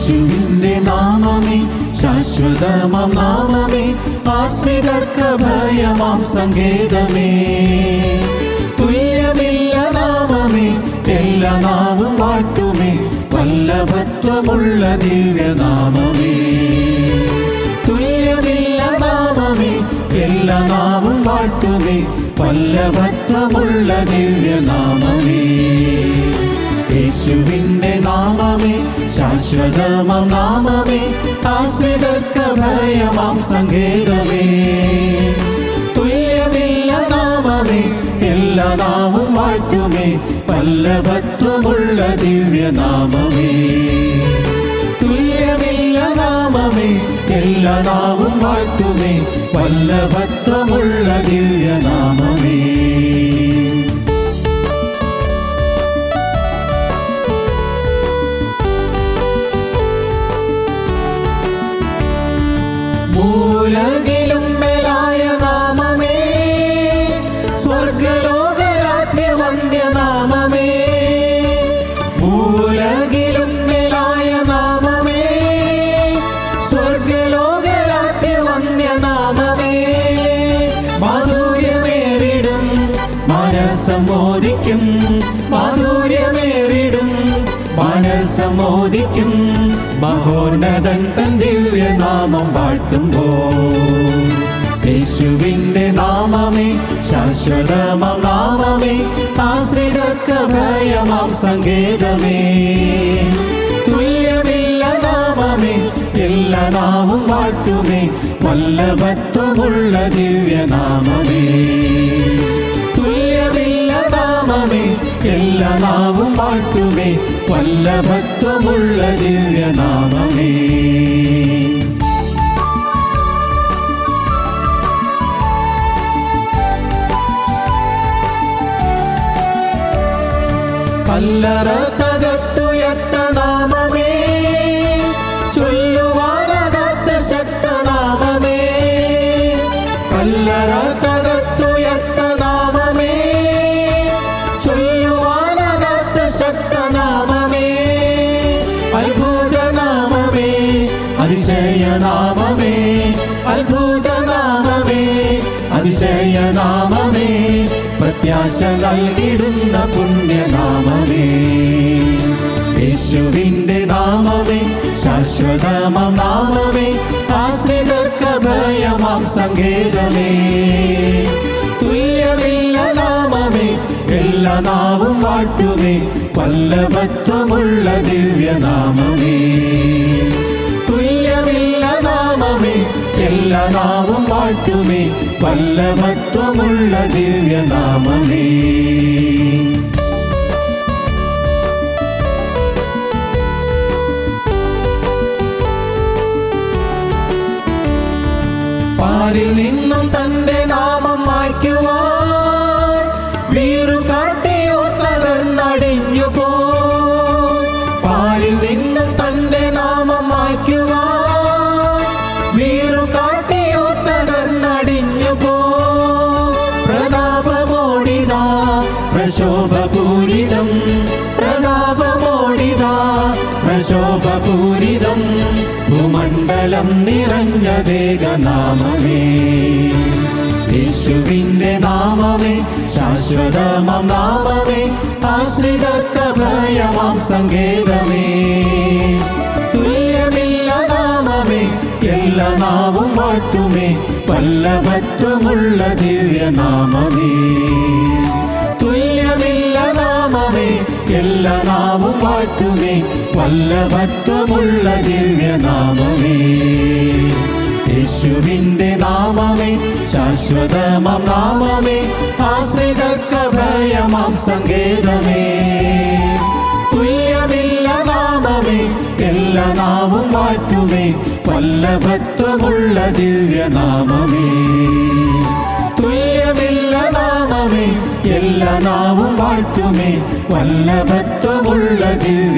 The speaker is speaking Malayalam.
യേശുവിന്റെ നാമമേ ശാശ്വതമാം നാമമേ, ആശ്രിതർക്കഭയമാം സങ്കേതമേ. തുല്യമില്ല നാമമേ, എല്ലാ നാവും വാഴ്ത്തുമേ, വല്ലഭത്വമുള്ള ദിവ്യനാമമേ. തുല്യമില്ല നാമമേ, എല്ലാ നാവും വാഴ്ത്തുമേ, വല്ലഭത്വമുള്ള ദിവ്യനാമമേ. യേശുവിന്റെ നാമമേ ശാശ്വതമാം നാമമേ, ആശ്രിതർക്കഭയമാം സങ്കേതമേ. തുല്യമില്ല നാമമേ, എല്ലാ നാവും വാഴ്ത്തുമേ, വല്ലഭത്വമുള്ള ദിവ്യനാമമേ. തുല്യമില്ല നാമമേ, എല്ലാ നാവും വാഴ്ത്തുമേ, വല്ലഭത്വമുള്ള ദിവ്യനാമമേ. മൂലകിലും മേലായ നാമമേ, സ്വർഗലോകരാധ്യവന്ദ്യനാമമേ. മൂലകിലും മേലായ നാമമേ, സ്വർഗലോകരാധ്യവന്ദ്യനാമമേ. മാധുര്യമേറിടും മനസ്സമ്മോദിക്കും, മാധുര്യമേറിടും മനസ്സമ്മോദിക്കും, മഹോന്നതൻ തൻ ദിവ്യനാമം വാഴ്ത്തുമ്പോൾ. യേശുവിന്റെ നാമമേ ശാശ്വതമാം നാമമേ, ആശ്രിതർക്കഭയമാം സങ്കേതമേ. തുല്യമില്ല നാമമേ, എല്ലാ നാവും വാഴ്ത്തുമേ, വല്ലഭത്വമുള്ള ദിവ്യനാമമേ. തുല്യമില്ല നാമമേ, എല്ലാ നാവും വാഴ്ത്തുമേ, വല്ലഭത്വമുള്ള ദിവ്യനാമമേ. കല്ലറ തകർത്തുയർത്ത നാമമേ, ചൊല്ലുവാനാകാത്ത ശക്തനാമമേ. കല്ലറ തകർത്തുയർത്ത നാമമേ, ചൊല്ലുവാനാകാത്ത ശക്തനാമമേ. അത്ഭുതനാമമേ, അതിശയനാമമേ, അത്ഭുതനാമമേ, അതിശയനാമമേ, പ്രത്യാശ നൽകിടുന്ന പുണ്യനാമമേ. യേശുവിന്റെ നാമമേ ശാശ്വതമാം നാമമേ, ആശ്രിതർക്കഭയമാം സങ്കേതമേ. തുല്യമില്ല നാമമേ, എല്ലാ നാവും വാഴ്ത്തുമേ, വല്ലഭത്വമുള്ള ദിവ്യനാമമേ. തുല്യമില്ല നാമമേ, എല്ലാ നാവും വാഴ്ത്തുമേ, വല്ലഭത്വമുള്ള ദിവ്യനാമമേ. പാരിൽ നിന്നും തന്റെ നാമം മായ്ക്കുവാൻ വീറുകാട്ടിയോർ തളർന്നടിഞ്ഞു പോയി. പാരിൽ നിന്നും തന്റെ നാമം മായ്ക്കുവാൻ വീറുകാട്ടിയോർ തളർന്നടിഞ്ഞു പോയി. പ്രതാപമോടിതാ പ്രശോഭപൂരിതം, പ്രതാപമോടിതാ പ്രശോഭപൂരിതം, ഭൂമണ്ഡലം നിറഞ്ഞ ദേവനാമമേ. യേശുവിന്റെ നാമമേ ശാശ്വതമാം നാമമേ, ആശ്രിതർക്കഭയമാം സങ്കേതമേ. തുല്യമില്ല നാമമേ, എല്ലാ നാവും വാഴ്ത്തുമേ, വല്ലഭത്വമുള്ള ദിവ്യനാമമേ. തുല്യമില്ല നാമമേ, എല്ലാ നാവും വാഴ്ത്തുമേ, വല്ലഭത്വമുള്ള ദിവ്യനാമമേ. യേശുവിന്റെ നാമമേ ശാശ്വതമാം നാമമേ, ആശ്രിതർക്കഭയമാം സങ്കേതമേ. തുല്യമില്ല നാമമേ, എല്ലാ നാവും വാഴ്ത്തുമേ, വല്ലഭത്വമുള്ള ദിവ്യനാമമേ. തുല്യമില്ല നാമമേ, എല്ലാ നാവും വാഴ്ത്തുമേ, വല്ലഭത്വമുള്ള ദിവ്യ